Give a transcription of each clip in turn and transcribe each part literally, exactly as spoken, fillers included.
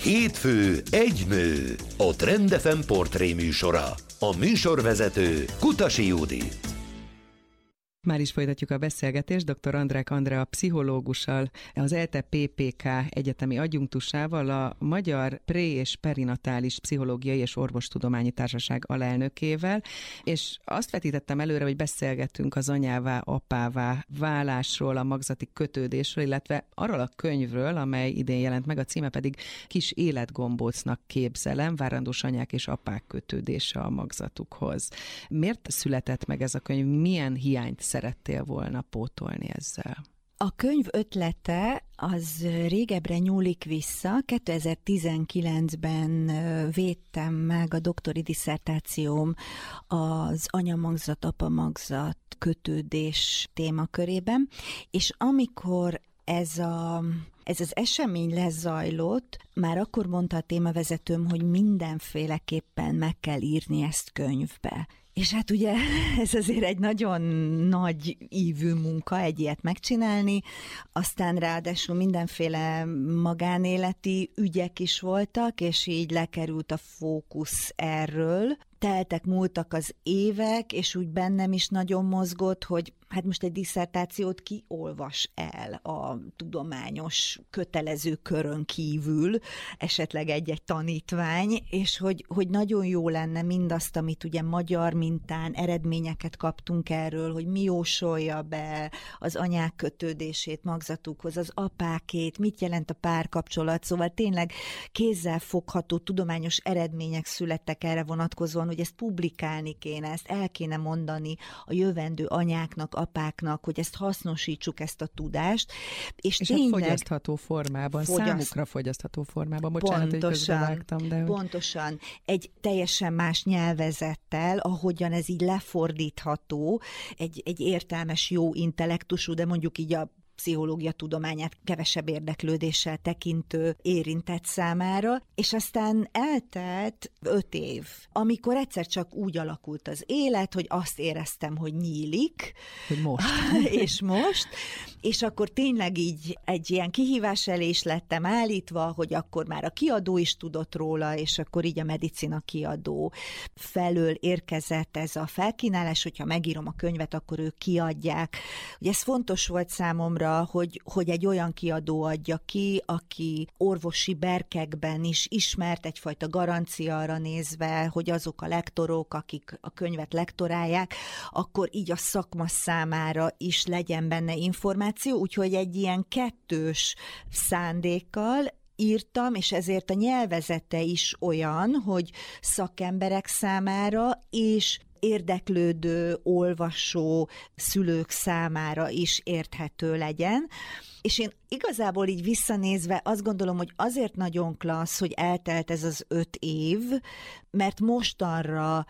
Hétfő egy nő, a Trend ef em portré műsora. A műsorvezető Kutasi Judit. Már is folytatjuk a beszélgetést dr. Andrák Andrea pszichológussal, az é e té e pé pé ká egyetemi adjunktusával, a Magyar Pré- és Perinatális Pszichológiai és Orvostudományi Társaság alelnökével, és azt vetítettem előre, hogy beszélgetünk az anyává, apává válásról, a magzati kötődésről, illetve arról a könyvről, amely idén jelent meg, a címe pedig Kis életgombócnak képzelem, várandós anyák és apák kötődése a magzatukhoz. Miért született meg ez a könyv? Milyen hiányt szerettél volna pótolni ezzel? A könyv ötlete az régebbre nyúlik vissza. kétezer-tizenkilencben védtem meg a doktori disszertációm az anya-magzat, apa-magzat kötődés témakörében, és amikor ez a Ez az esemény lezajlott, már akkor mondta a témavezetőm, hogy mindenféleképpen meg kell írni ezt könyvbe. És hát ugye ez azért egy nagyon nagy ívű munka egy ilyet megcsinálni, aztán ráadásul mindenféle magánéleti ügyek is voltak, és így lekerült a fókusz erről. Teltek, múltak az évek, és úgy bennem is nagyon mozgott, hogy hát most egy disszertációt ki olvas el a tudományos kötelező körön kívül, esetleg egy-egy tanítvány, és hogy, hogy nagyon jó lenne mindazt, amit ugye magyar mintán eredményeket kaptunk erről, hogy mi jósolja be az anyák kötődését magzatukhoz, az apákét, mit jelent a párkapcsolat, szóval tényleg kézzel fogható tudományos eredmények születtek erre vonatkozóan, hogy ezt publikálni kéne, ezt el kéne mondani a jövendő anyáknak, apáknak, hogy ezt hasznosítsuk, ezt a tudást. És, és tényleg, a fogyasztható formában, fogyaszt... számukra fogyasztható formában. Bocsánat, pontosan, hogy közbevágtam, de... Pontosan. Egy teljesen más nyelvezettel, ahogyan ez így lefordítható, egy, egy értelmes, jó intellektusú, de mondjuk így a pszichológia tudományát kevesebb érdeklődéssel tekintő érintett számára, és aztán eltelt öt év, amikor egyszer csak úgy alakult az élet, hogy azt éreztem, hogy nyílik. Hogy most. és most. És akkor tényleg így egy ilyen kihívás elé is lettem állítva, hogy akkor már a kiadó is tudott róla, és akkor így a medicina kiadó felől érkezett ez a felkínálás, hogyha megírom a könyvet, akkor ők kiadják. Ugye ez fontos volt számomra, Hogy, hogy egy olyan kiadó adja ki, aki orvosi berkekben is ismert, egyfajta garancia arra nézve, hogy azok a lektorok, akik a könyvet lektorálják, akkor így a szakma számára is legyen benne információ, úgyhogy egy ilyen kettős szándékkal írtam, és ezért a nyelvezete is olyan, hogy szakemberek számára és érdeklődő, olvasó szülők számára is érthető legyen. És én igazából így visszanézve azt gondolom, hogy azért nagyon klassz, hogy eltelt ez az öt év, mert mostanra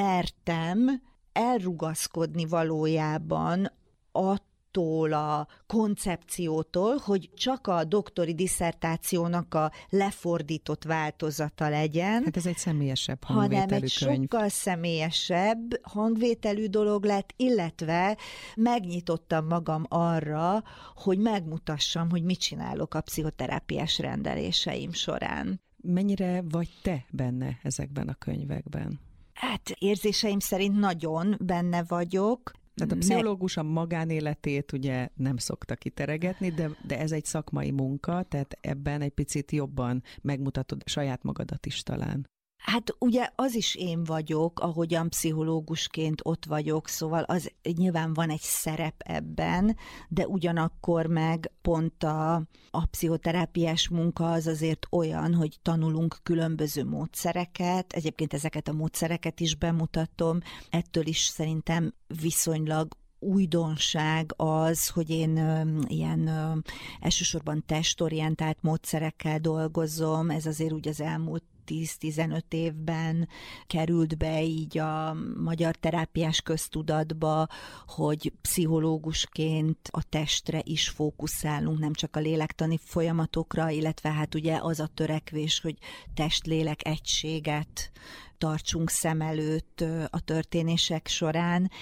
mertem elrugaszkodni valójában a attól a koncepciótól, hogy csak a doktori disszertációnak a lefordított változata legyen. Hát ez egy személyesebb hangvételű hanem egy könyv. sokkal személyesebb hangvételű dolog lett, illetve megnyitottam magam arra, hogy megmutassam, hogy mit csinálok a pszichoterápiás rendeléseim során. Mennyire vagy te benne ezekben a könyvekben? Hát érzéseim szerint nagyon benne vagyok. Tehát a pszichológus a magánéletét ugye nem szokta kiteregetni, de, de ez egy szakmai munka, tehát ebben egy picit jobban megmutatod saját magadat is talán. Hát ugye az is én vagyok, ahogyan pszichológusként ott vagyok, szóval az nyilván van egy szerep ebben, de ugyanakkor meg pont a, a pszichoterápiás munka az azért olyan, hogy tanulunk különböző módszereket, egyébként ezeket a módszereket is bemutatom, ettől is szerintem viszonylag újdonság az, hogy én ö, ilyen ö, elsősorban testorientált módszerekkel dolgozom, ez azért úgy az elmúlt tíz-tizenöt évben került be így a magyar terápiás köztudatba, hogy pszichológusként a testre is fókuszálunk, nem csak a lélektani folyamatokra, illetve hát ugye az a törekvés, hogy test-lélek egységet tartsunk szem előtt a történések során,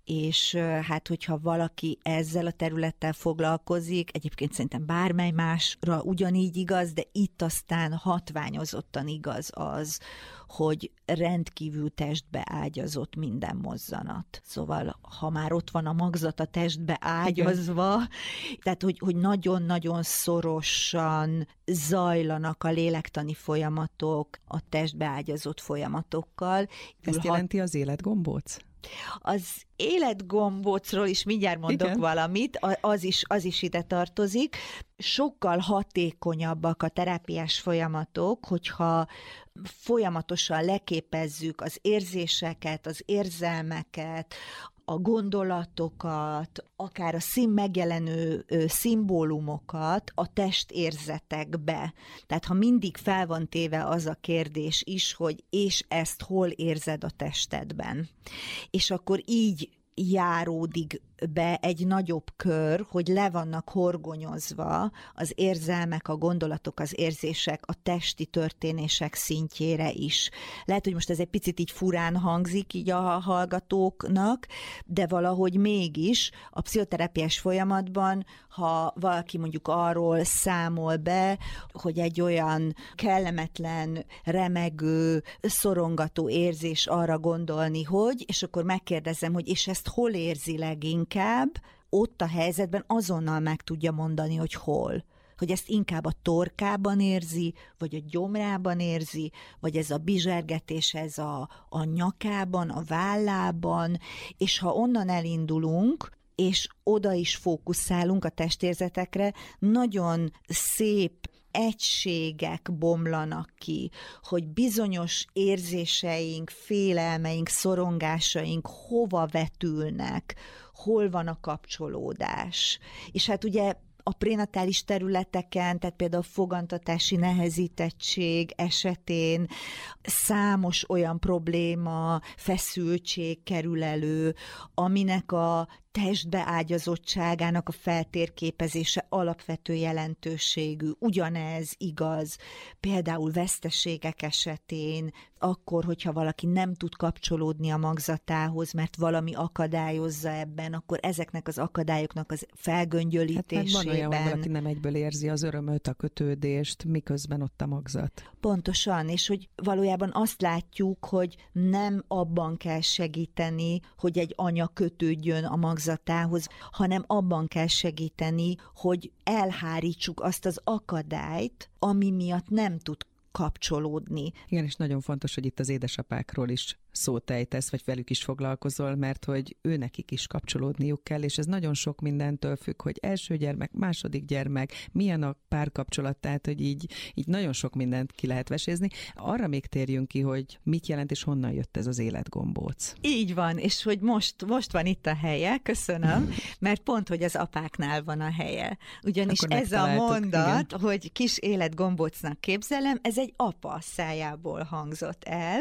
és hát hogyha valaki ezzel a területtel foglalkozik, egyébként szerintem bármely másra ugyanígy igaz, de itt aztán hatványozottan igaz az, hogy rendkívül testbe ágyazott minden mozzanat. Szóval, ha már ott van a magzat a testbe ágyazva, igen. Tehát, hogy, hogy nagyon-nagyon szorosan zajlanak a lélektani folyamatok a testbe ágyazott folyamatokkal. Ezt jelenti az életgombóc? Az életgombócról is mindjárt mondok Igen. valamit, az is, az is ide tartozik. Sokkal hatékonyabbak a terápiás folyamatok, hogyha folyamatosan leképezzük az érzéseket, az érzelmeket, a gondolatokat, akár a szín megjelenő szimbólumokat a testérzetekbe. Tehát ha mindig fel van téve az a kérdés is, hogy és ezt hol érzed a testedben. És akkor így járódik be egy nagyobb kör, hogy le vannak horgonyozva az érzelmek, a gondolatok, az érzések a testi történések szintjére is. Lehet, hogy most ez egy picit így furán hangzik így a hallgatóknak, de valahogy mégis a pszichoterápiás folyamatban, ha valaki mondjuk arról számol be, hogy egy olyan kellemetlen, remegő, szorongató érzés arra gondolni, hogy, és akkor megkérdezem, hogy és ezt hol érzi leginkább, inkább ott a helyzetben azonnal meg tudja mondani, hogy hol. Hogy ezt inkább a torkában érzi, vagy a gyomrában érzi, vagy ez a bizsergetés, ez a, a nyakában, a vállában, és ha onnan elindulunk, és oda is fókuszálunk a testérzetekre, nagyon szép egységek bomlanak ki, hogy bizonyos érzéseink, félelmeink, szorongásaink hova vetülnek, hol van a kapcsolódás. És hát ugye a prénatális területeken, tehát például a fogantatási nehezítettség esetén számos olyan probléma, feszültség kerül elő, aminek a testbeágyazottságának a feltérképezése alapvető jelentőségű. Ugyanez igaz például veszteségek esetén, akkor, hogyha valaki nem tud kapcsolódni a magzatához, mert valami akadályozza ebben, akkor ezeknek az akadályoknak az felgöngyölítésében. Hát van olyan, hogy valaki nem egyből érzi az örömöt, a kötődést, miközben ott a magzat. Pontosan, és hogy valójában azt látjuk, hogy nem abban kell segíteni, hogy egy anya kötődjön a magzatához, hanem abban kell segíteni, hogy elhárítsuk azt az akadályt, ami miatt nem tud kapcsolódni. Igen, és nagyon fontos, hogy itt az édesapákról is szót ejtesz, vagy velük is foglalkozol, mert hogy őnekik is kapcsolódniuk kell, és ez nagyon sok mindentől függ, hogy első gyermek, második gyermek, milyen a párkapcsolat, tehát, hogy így, így nagyon sok mindent ki lehet vesézni. Arra még térjünk ki, hogy mit jelent, és honnan jött ez az életgombóc. Így van, és hogy most, most van itt a helye, köszönöm, mert pont, hogy az apáknál van a helye. Ugyanis akkor ez a mondat, igen. hogy kis életgombócnak képzelem, ez egy apa szájából hangzott el,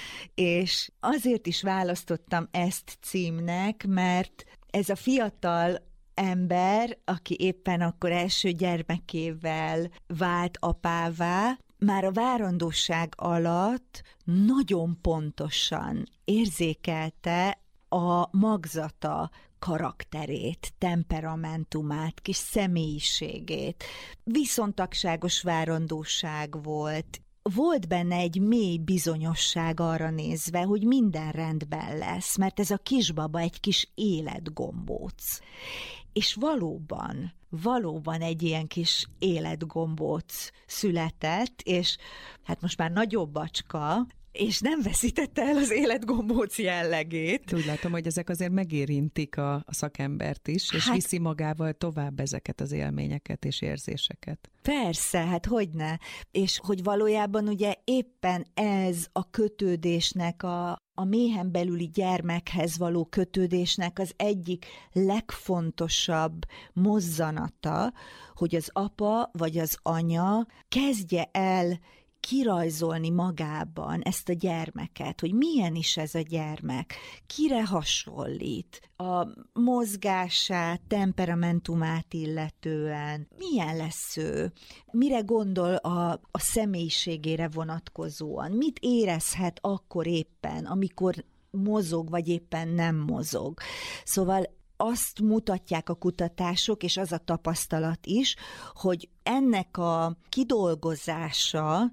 és azért is választottam ezt címnek, mert ez a fiatal ember, aki éppen akkor első gyermekével vált apává, már a várandóság alatt nagyon pontosan érzékelte a magzata karakterét, temperamentumát, kis személyiségét. Viszontagságos várandóság volt, volt benne egy mély bizonyosság arra nézve, hogy minden rendben lesz, mert ez a kisbaba egy kis életgombóc. És valóban, valóban egy ilyen kis életgombóc született, és hát most már nagyobb bacska, és nem veszítette el az életgombóc jellegét. Úgy látom, hogy ezek azért megérintik a, a szakembert is, és hát, viszi magával tovább ezeket az élményeket és érzéseket. Persze, hát hogyne. És hogy valójában ugye éppen ez a kötődésnek, a, a méhen belüli gyermekhez való kötődésnek az egyik legfontosabb mozzanata, hogy az apa vagy az anya kezdje el kirajzolni magában ezt a gyermeket, hogy milyen is ez a gyermek, kire hasonlít, a mozgását, temperamentumát illetően, milyen lesz ő, mire gondol a, a személyiségére vonatkozóan, mit érezhet akkor éppen, amikor mozog, vagy éppen nem mozog. Szóval azt mutatják a kutatások, és az a tapasztalat is, hogy ennek a kidolgozása,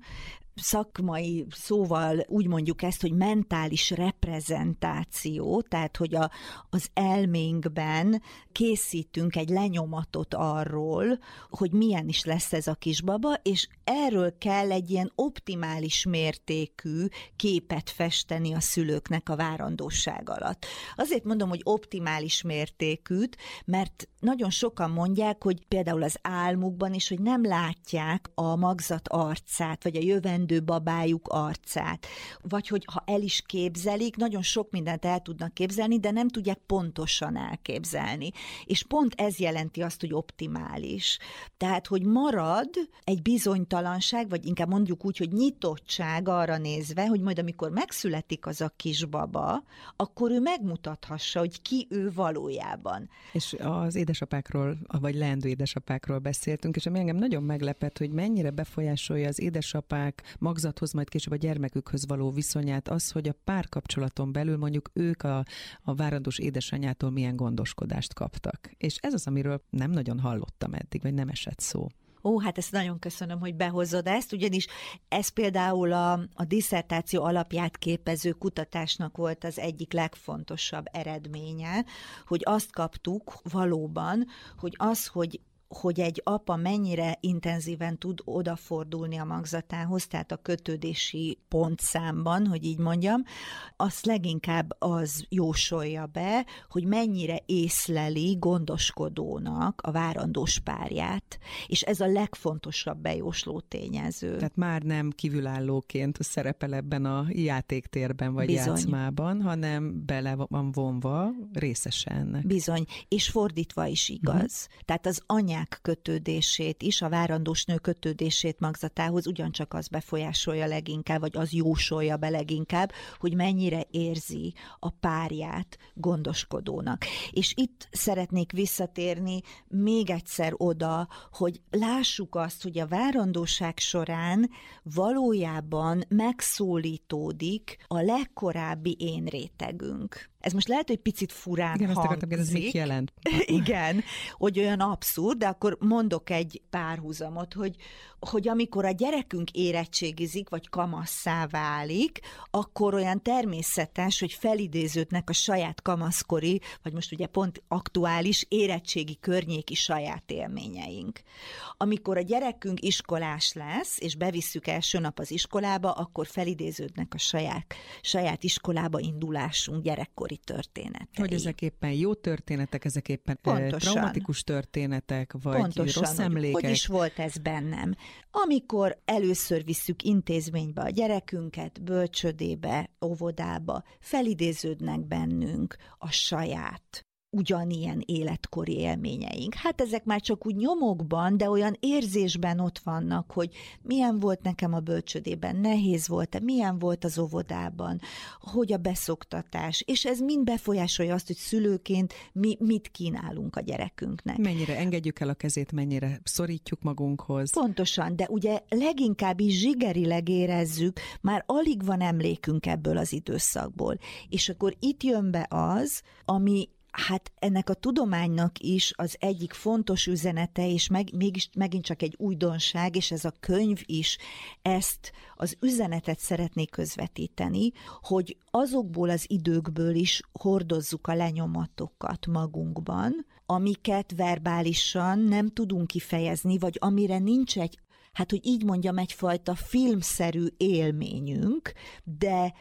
szakmai szóval úgy mondjuk ezt, hogy mentális reprezentáció, tehát hogy a, az elménkben készítünk egy lenyomatot arról, hogy milyen is lesz ez a kisbaba, és erről kell egy ilyen optimális mértékű képet festeni a szülőknek a várandóság alatt. Azért mondom, hogy optimális mértékűt, mert nagyon sokan mondják, hogy például az álmukban is, hogy nem látják a magzat arcát, vagy a jövendő babájuk arcát. Vagy hogy ha el is képzelik, nagyon sok mindent el tudnak képzelni, de nem tudják pontosan elképzelni. És pont ez jelenti azt, hogy optimális. Tehát, hogy marad egy bizonytalanság, vagy inkább mondjuk úgy, hogy nyitottság arra nézve, hogy majd amikor megszületik az a kisbaba, akkor ő megmutathassa, hogy ki ő valójában. És az édesapákról, vagy leendő édesapákról beszéltünk, és ami engem nagyon meglepett, hogy mennyire befolyásolja az édesapák magzathoz, majd később a gyermekükhöz való viszonyát az, hogy a párkapcsolaton belül mondjuk ők a, a várandós édesanyjától milyen gondoskodást kaptak. És ez az, amiről nem nagyon hallottam eddig, vagy nem esett szó. Ó, hát ezt nagyon köszönöm, hogy behozod ezt, ugyanis ez például a, a disszertáció alapját képező kutatásnak volt az egyik legfontosabb eredménye, hogy azt kaptuk valóban, hogy az, hogy hogy egy apa mennyire intenzíven tud odafordulni a magzatához, tehát a kötődési pontszámban, hogy így mondjam, azt leginkább az jósolja be, hogy mennyire észleli gondoskodónak a várandós párját, és ez a legfontosabb bejósló tényező. Tehát már nem kívülállóként szerepel ebben a játéktérben vagy Bizony. Játszmában, hanem bele van vonva részesen ennek. Bizony, és fordítva is igaz. Uh-huh. Tehát az anyák kötődését is, a várandós nő kötődését magzatához ugyancsak az befolyásolja leginkább, vagy az jósolja be leginkább, hogy mennyire érzi a párját gondoskodónak. És itt szeretnék visszatérni még egyszer oda, hogy lássuk azt, hogy a várandóság során valójában megszólítódik a legkorábbi én rétegünk. Ez most lehet, hogy picit furán Igen, hangzik. azt akartam, ez mit jelent? Igen, hogy olyan abszurd, de akkor mondok egy párhuzamot, hogy, hogy amikor a gyerekünk érettségizik, vagy kamasszá válik, akkor olyan természetes, hogy felidéződnek a saját kamaszkori, vagy most ugye pont aktuális érettségi környéki saját élményeink. Amikor a gyerekünk iskolás lesz, és bevisszük első nap az iskolába, akkor felidéződnek a saját, saját iskolába indulásunk gyerekkor történetei. Hogy ezek éppen jó történetek, ezek éppen Pontosan. traumatikus történetek, vagy Pontosan, rossz emlékek. Hogy, hogy is volt ez bennem. Amikor először visszük intézménybe a gyerekünket, bölcsödébe, óvodába, felidéződnek bennünk a saját ugyanilyen életkori élményeink. Hát ezek már csak úgy nyomokban, de olyan érzésben ott vannak, hogy milyen volt nekem a bölcsödében, nehéz volt-e, milyen volt az óvodában, hogy a beszoktatás, és ez mind befolyásolja azt, hogy szülőként mi mit kínálunk a gyerekünknek. Mennyire engedjük el a kezét, mennyire szorítjuk magunkhoz. Pontosan, de ugye leginkább is zsigerileg érezzük, már alig van emlékünk ebből az időszakból. És akkor itt jön be az, ami hát ennek a tudománynak is az egyik fontos üzenete, és meg, mégis megint csak egy újdonság, és ez a könyv is ezt az üzenetet szeretné közvetíteni, hogy azokból az időkből is hordozzuk a lenyomatokat magunkban, amiket verbálisan nem tudunk kifejezni, vagy amire nincs egy, hát hogy így mondjam, egyfajta filmszerű élményünk, de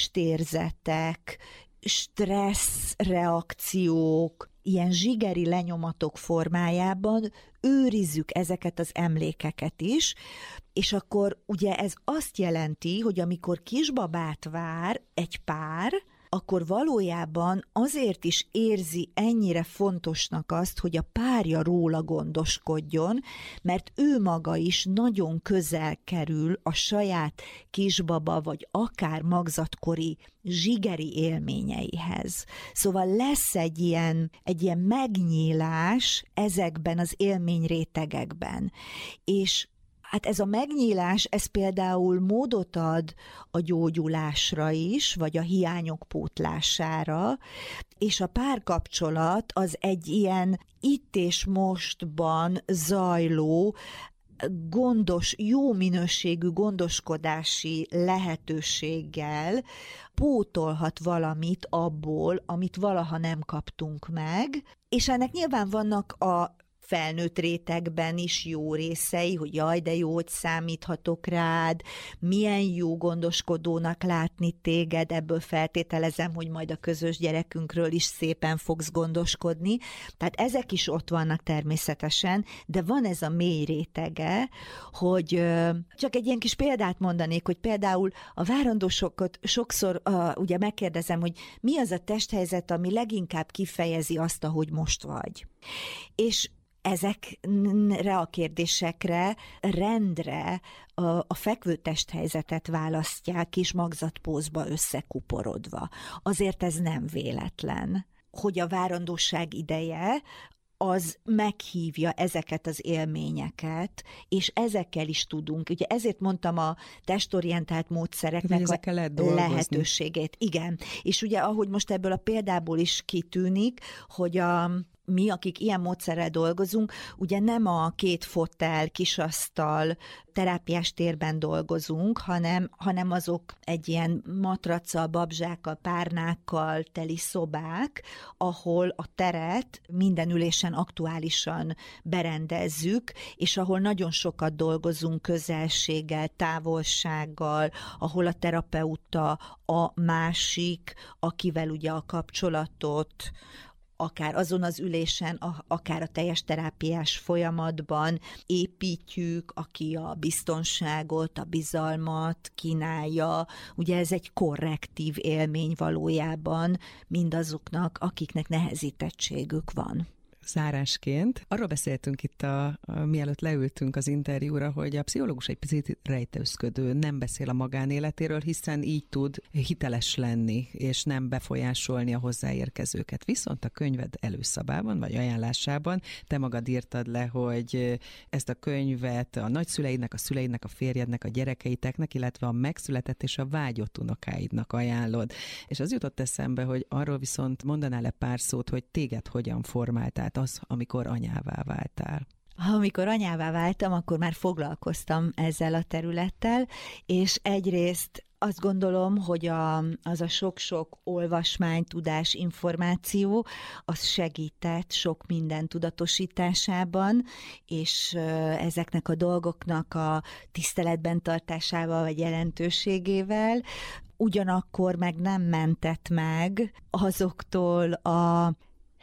testérzetek, stressz reakciók, ilyen zsigeri lenyomatok formájában őrizzük ezeket az emlékeket is, és akkor ugye ez azt jelenti, hogy amikor kisbabát vár egy pár, akkor valójában azért is érzi ennyire fontosnak azt, hogy a párja róla gondoskodjon, mert ő maga is nagyon közel kerül a saját kisbaba, vagy akár magzatkori zsigeri élményeihez. Szóval lesz egy ilyen, egy ilyen megnyílás ezekben az élményrétegekben. És hát ez a megnyílás, ez például módot ad a gyógyulásra is, vagy a hiányok pótlására, és a párkapcsolat az egy ilyen itt és mostban zajló, gondos, jó minőségű gondoskodási lehetőséggel pótolhat valamit abból, amit valaha nem kaptunk meg, és ennek nyilván vannak a felnőtt rétegben is jó részei, hogy jaj, de jó, hogy számíthatok rád, milyen jó gondoskodónak látni téged, ebből feltételezem, hogy majd a közös gyerekünkről is szépen fogsz gondoskodni. Tehát ezek is ott vannak természetesen, de van ez a mély rétege, hogy csak egy ilyen kis példát mondanék, hogy például a várandósokat sokszor uh, ugye megkérdezem, hogy mi az a testhelyzet, ami leginkább kifejezi azt, ahogy most vagy. És ezekre a kérdésekre rendre a, a fekvő testhelyzetet választják kis magzatpózba összekuporodva. Azért ez nem véletlen, hogy a várandóság ideje az meghívja ezeket az élményeket, és ezekkel is tudunk. Ugye ezért mondtam a testorientált módszereknek a lehetőségét. Igen. És ugye ahogy most ebből a példából is kitűnik, hogy a mi, akik ilyen módszerrel dolgozunk, ugye nem a két fotel, kisasztal, terápiás térben dolgozunk, hanem, hanem azok egy ilyen matraccal, babzsákkal, párnákkal teli szobák, ahol a teret minden ülésen aktuálisan berendezzük, és ahol nagyon sokat dolgozunk közelséggel, távolsággal, ahol a terapeuta a másik, akivel ugye a kapcsolatot akár azon az ülésen, akár a teljes terápiás folyamatban építjük, aki a biztonságot, a bizalmat kínálja. Ugye ez egy korrektív élmény valójában mindazoknak, akiknek nehezítettségük van. Zárásként arról beszéltünk itt, a, a, mielőtt leültünk az interjúra, hogy a pszichológus egy picit rejtőzködő, nem beszél a magánéletéről, hiszen így tud hiteles lenni, és nem befolyásolni a hozzáérkezőket. Viszont a könyved előszabában, vagy ajánlásában te magad írtad le, hogy ezt a könyvet a nagyszüleidnek, a szüleidnek, a férjednek, a gyerekeiteknek, illetve a megszületett és a vágyott unokáidnak ajánlod. És az jutott eszembe, hogy arról viszont mondanál-e pár szót, hogy téged hogyan formáltál az, amikor anyává váltál? Amikor anyává váltam, akkor már foglalkoztam ezzel a területtel, és egyrészt azt gondolom, hogy a, az a sok-sok olvasmány, tudás, információ, az segített sok minden tudatosításában, és ezeknek a dolgoknak a tiszteletben tartásával, vagy jelentőségével, ugyanakkor meg nem mentett meg azoktól a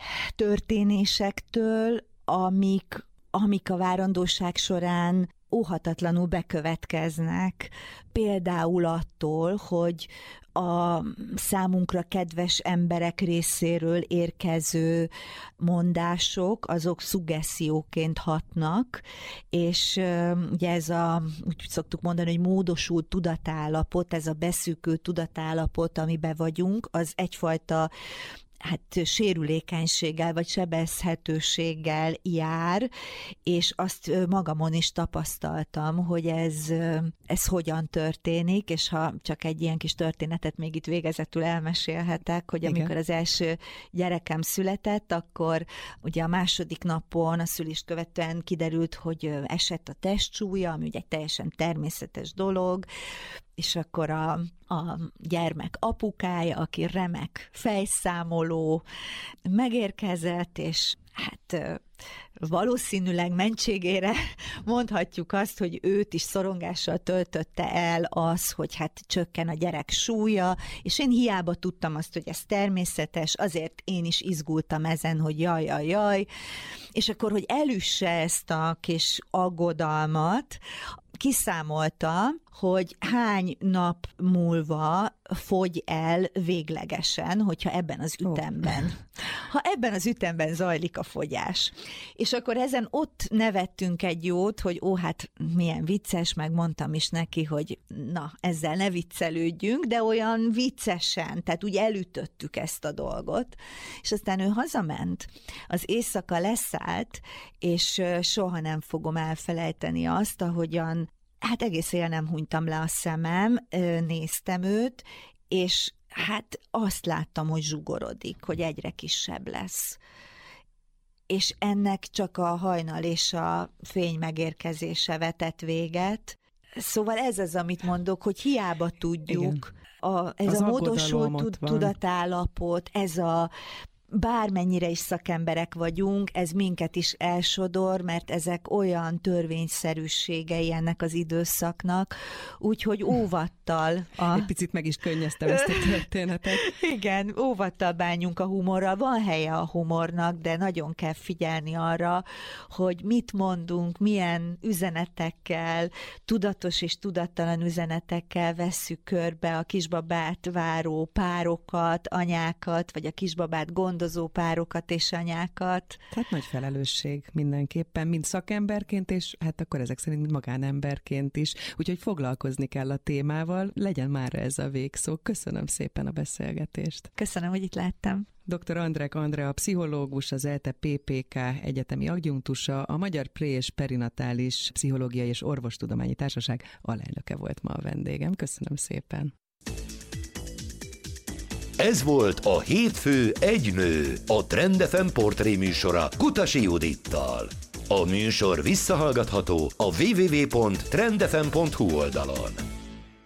történésektől, amik, amik a várandóság során óhatatlanul bekövetkeznek. Például attól, hogy a számunkra kedves emberek részéről érkező mondások, azok szuggesszióként hatnak, és ugye ez a, úgy szoktuk mondani, hogy módosult tudatállapot, ez a beszűkült tudatállapot, amiben vagyunk, az egyfajta hát sérülékenységgel vagy sebezhetőséggel jár, és azt magamon is tapasztaltam, hogy ez, ez hogyan történik, és ha csak egy ilyen kis történetet még itt végezetül elmesélhetek, hogy amikor Igen. az első gyerekem született, akkor ugye a második napon a szülést követően kiderült, hogy esett a testsúlya, ami ugye egy teljesen természetes dolog, és akkor a, a gyermek apukája, aki remek fejszámoló, megérkezett, és hát valószínűleg mentségére mondhatjuk azt, hogy őt is szorongással töltötte el az, hogy hát csökken a gyerek súlya, és én hiába tudtam azt, hogy ez természetes, azért én is izgultam ezen, hogy jaj, jaj, jaj, és akkor, hogy elüsse ezt a kis aggodalmat, kiszámolta, hogy hány nap múlva fogy el véglegesen, hogyha ebben az ütemben. Ha ebben az ütemben zajlik a fogyás. És akkor ezen ott nevettünk egy jót, hogy ó, hát milyen vicces, meg mondtam is neki, hogy na, ezzel ne viccelődjünk, de olyan viccesen, tehát úgy elütöttük ezt a dolgot. És aztán ő hazament, az éjszaka leszállt, és soha nem fogom elfelejteni azt, ahogyan hát egész éjjel nem hunytam le a szemem, néztem őt, és hát azt láttam, hogy zsugorodik, hogy egyre kisebb lesz. És ennek csak a hajnal és a fény megérkezése vetett véget. Szóval ez az, amit mondok, hogy hiába tudjuk, a, ez az a módosult tudatállapot, ez a bármennyire is szakemberek vagyunk, ez minket is elsodor, mert ezek olyan törvényszerűségei ennek az időszaknak, úgyhogy óvattal. A... Egy picit meg is könnyeztem ezt a történetet. Igen, óvattal bánjunk a humorral. Van helye a humornak, de nagyon kell figyelni arra, hogy mit mondunk, milyen üzenetekkel, tudatos és tudattalan üzenetekkel vesszük körbe a kisbabát váró párokat, anyákat, vagy a kisbabát gondol gondozó párokat és anyákat. Tehát nagy felelősség mindenképpen, mind szakemberként, és hát akkor ezek szerint mind magánemberként is. Úgyhogy foglalkozni kell a témával, legyen már ez a végszó. Köszönöm szépen a beszélgetést. Köszönöm, hogy itt láttam. doktor Andrák Andrea, pszichológus, az ELTE pé pé ká egyetemi adjunktusa, a Magyar Pré- és Perinatális Pszichológiai és Orvostudományi Társaság alelnöke volt ma a vendégem. Köszönöm szépen. Ez volt a Hétfő egy nő, a Trend ef em portré műsora Kutasi Judittal. A műsor visszahallgatható a double-u double-u double-u pont trend f m pont h u oldalon.